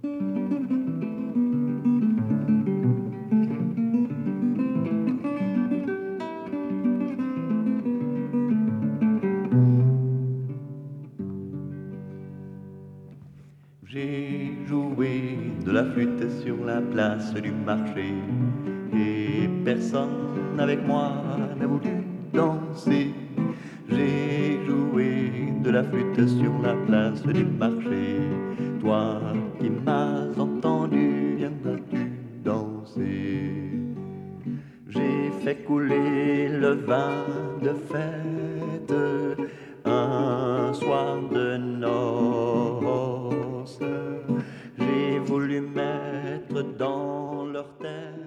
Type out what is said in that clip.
J'ai joué de la flûte sur la place du marché et personne avec moi n'a voulu danser. J'ai joué de la flûte sur la place du marché. Toi qui m'as entendu, viendras-tu danser? J'ai fait couler le vin de fête un soir de noces. J'ai voulu mettre dans leur tête